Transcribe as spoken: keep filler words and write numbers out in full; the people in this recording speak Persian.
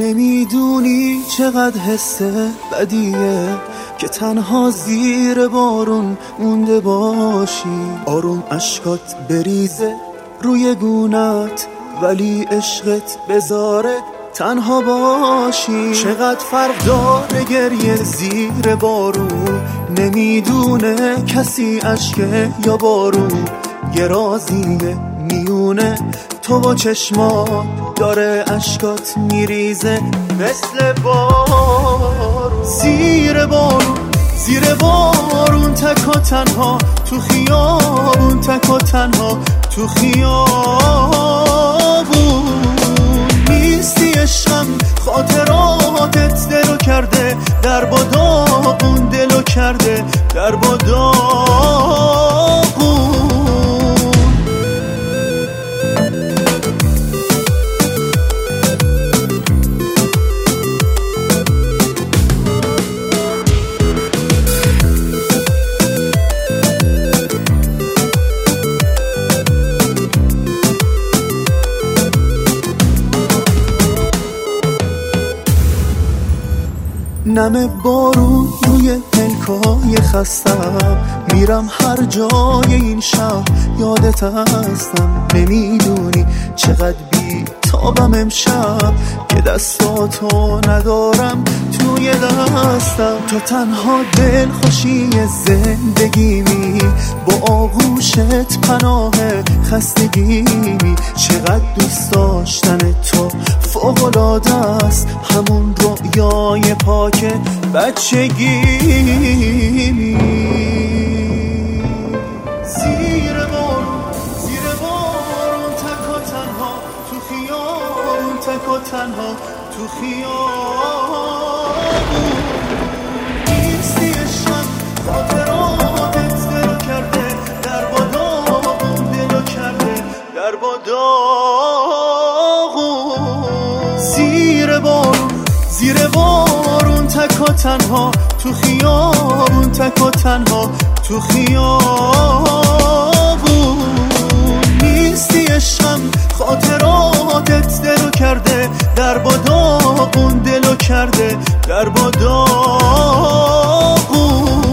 نمیدونی چقدر حس بدیه که تنها زیر بارون مونده باشی، آروم اشکات بریزه روی گونت ولی عشقت بذاره تنها باشی. چقدر فرق داره گریه زیر بارون، نمیدونه کسی اشکه یا بارون. یه رازیه میونه تو با چشما داره اشکات میریزه مثل بارون. زیر بارون زیر بارون تک و تنها تو خیابون، تک و تنها تو خیابون. نیستی عشقم خاطراتت دلو کرده در با داغون، دلو کرده در با داغون. نم بارون روی پلکای خستم، میرم هر جای این شهر یادت هستم. نمیدونی چقدر بی تابم امشب که دستاتو ندارم توی دستم. تو تنها دل خوشی زندگیمی، با آغوشت پناه خستگیمی. چقدر دوست داشتن تو فوق‌العاده است، همون رویای پاک بچگیمی. زیر بارون زیر بارون تک و تنها تو خیابون، تک و تنها تو خیابون. نیستی عشقم خاطراتت دلو کرده در با داغون، دلو کرده در با داغون. زیر بارون زیر بارون تک و تنها تو خیابون، تک و تنها تو خیابون. نیستی عشقم خاطراتت دلو کرده در با داغون، دلو کرده در با داغون.